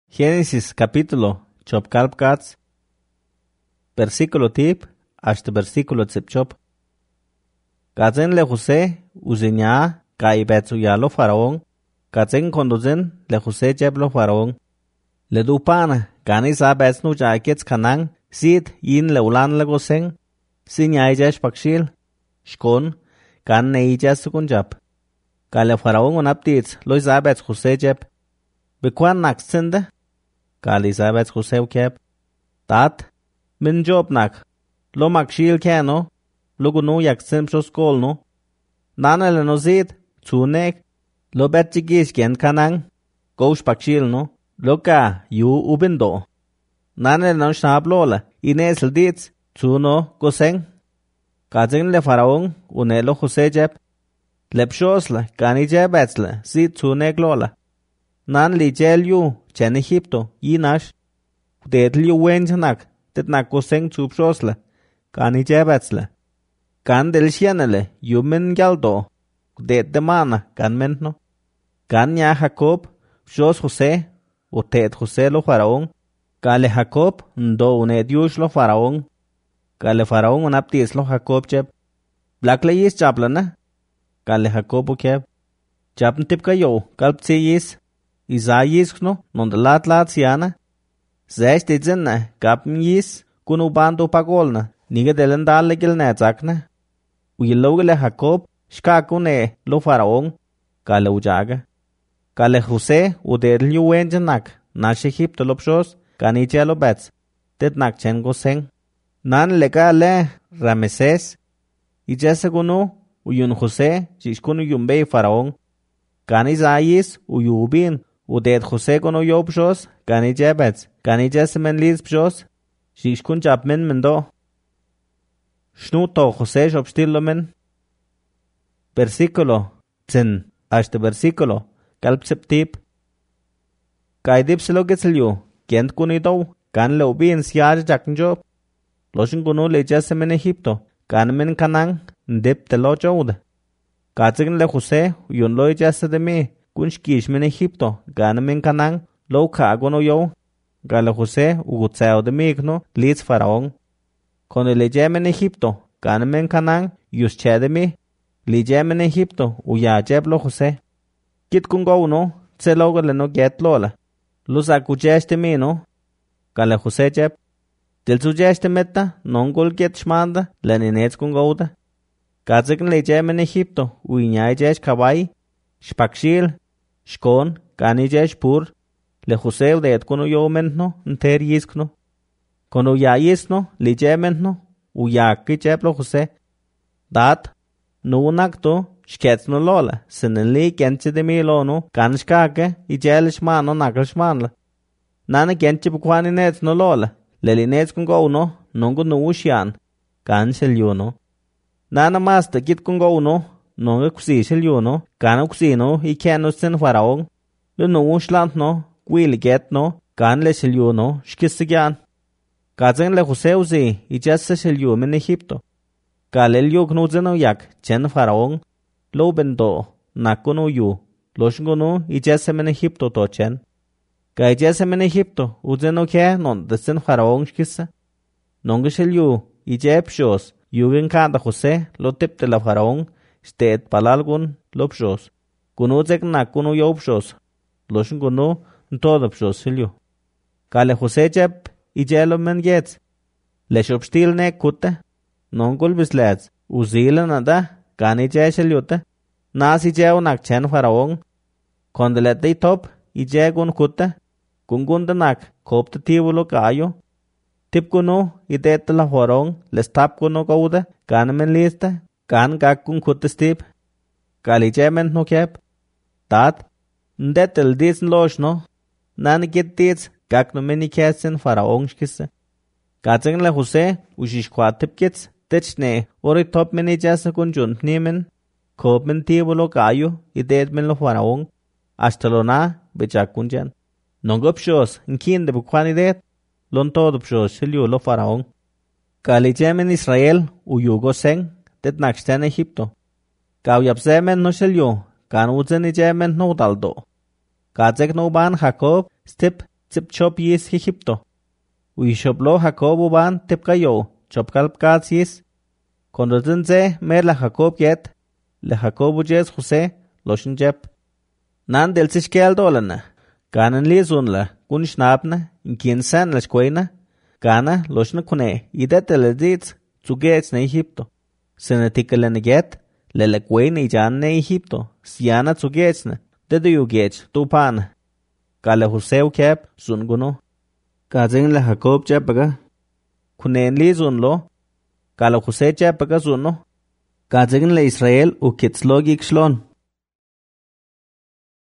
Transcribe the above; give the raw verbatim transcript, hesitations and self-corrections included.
Génesis capítulo chopkalpkats, versículo tip hasta versículo tzipchop. Katzen le José uzinya kai betsuyalo faraón, katzen kondozen le José jeblo faraón. Le dupana kani sa betsnu jaikets kanang sit yin le ulan le goseng, sinya ijash pakshil, shkon kan ne ijash sukunjap. Kale faraón unaptits lo isabets José jeb. Bekwan naksende Kali Isabets José ukep. Tat, min job nak. Lo makshil keno, lo gunu yak simpsos kolno. Nana le no zid, tunek, lo betjigis gen kanang, gosh pakshil no, lo ka yu ubindo. Nana le no shnablola, inesel dits, tuno goseng. Kazing le faraong, unelo José jeb. Lepshosla, kani jebetsle, zid tunek lola. Nan li jel yu, chen Egipto, yinash. Udet li wenjanak, tet nak goseng tupshosle, kani jebetsle. Kan del shianele, yu min galdo, udet de mana, kan mentno. Kan ya Jacob, shos José, utet José lo faraón. Kale Jacob, ndo unet yush lo faraón. Kale faraón unaptis lo Jacob jeb. Blakle yis chaplana. Kale Jacob ukeb. Chapn tipka yo, kalptsi yis. Isaiskno, non de lat lat siana. Zest idzenne, kapm yis, kun ubando pagolna, niga delendale gilnetzakna. Uyilogele Jacob, shkakune lo faraón, kale ujaga. Kale José, udel yu wenjanak, nash Egipto lopshos, kanicha lo bets, tet nak chen goseng. Nan lega le Rameses, ijese gunu, uyun José, shishkunu yumbei faraón. Kani Zayis, uyubin, udet José kono yopshos, kani jebets, kani jesemen liz pshos, shishkun chapmen mendo. Shnuto José shopstillomen. Versículo, tsin, hasta versículo, kalpseptip. Kaidip silo getselyu, kent kunidow, kan le ubin siar jaknjob. Loshin kunu le jesemen Egipto, kan men kanang, ndip telo jowd. Katzign le José, yun lo jesse de mi, kunshkish min Egipto, gana min kanang, lo kagono yo. Gale José, ugutseo de migno, liz faraón. Kono le jemen Egipto, gana min kanang, yusche de mi, li jemen Egipto, uya jeblo José. Kit kungo no, tselogo le no get lola. Luz akujesh de mi no. Gale José jeb. Del sujesh de metta, nongol get shmanda, le ninets kungo da. Katzign le jemen Egipto, uinyay jesh kabay, shpakshil, shkon, kani jesh pur, le José udet kono yo mentno, nter yiskno. Kono ya yisno, le jementno, uyaki jeblo José. Dat, no nakto, shketsno lola, sinen li kentse de mi lono, kan shkake, i jel shmano nakal shmanla. Nana kentse bukwani netsno lola, le li nets kungo no, nongo no ushian, kan shel yuno. Nana masta kit kungo uno, nonga kusi shil yuno, kana kusi no, i keno sin faraong. Le no ushlant no, gwili get no, kan le shil yuno, shkisigyan. Kazen le José uzi, i jesse shil yu min Egipto. Kale l yu knuzeno yak, chen faraong, lo bendo, nakuno yu, loshgono, i jesse min Egipto to chen. Ka i jesse min Egipto, uzeno ke, non de sin faraong shkisa. Nonga shil yu, i jeb shos, Yugen kanda José, lo tipte la faraón, stet palalgun, lopshos. Kuno zekna kuno yopshos, loshin kuno, ntodopshos hilyo. Kale José jeb, ijelo men yetz. Le shopstil ne kutte, nongul bislets, uzile nada, kani jesh hilyote. Nasi jeo nak chen faraón. Kondelete top, ijegun kutte, kungunda nak, kopte tivulo kayo. Tip kuno, idet la horong, les tap kuno gauda, kan men lista, kan gakun kutestip. Kali jemen no kep. Tat, ndet el dis losh no, nan git dis, gak no meni kesin faraong shkisse. Katzing le José, ushish kwa tip kits, techne, ori top meni jasa kun junt nimen, kop men tibulo kayo, idet men lo faraong, astalona, bechakun jan. Nongopshos, nkin de bukwani det, lon todo pshos shilyu lo faraón. Kali jemen Israel uyugo seng, tet nakshten Egipto. Kawyap zemen no shilyu, kan uzen i jemen no daldo. Kazek no ban Jacob, stip tsip chop yis Egipto. Uishoplo Jacob uban tepkayo, chopkalp kats yis. Kondotense mer la Jacob yet, le Jacob ujes Jose, loshin jep. Nan del sishkel dolana, kanan lizunla, kunishnapna, inkiensan la shkwena, kana loshin kune, idetele zitz, zugets na Egipto. Senetikelenget, lele kwena ijanne Egipto, siana zugetsna, dedo yugets, tupana. Kale Jose ukep, sunguno. Kazin la Jacob jepaga, kunen lizunlo, kala Jose jepaga zuno. Kazin la Israel ukitzlog ikslon,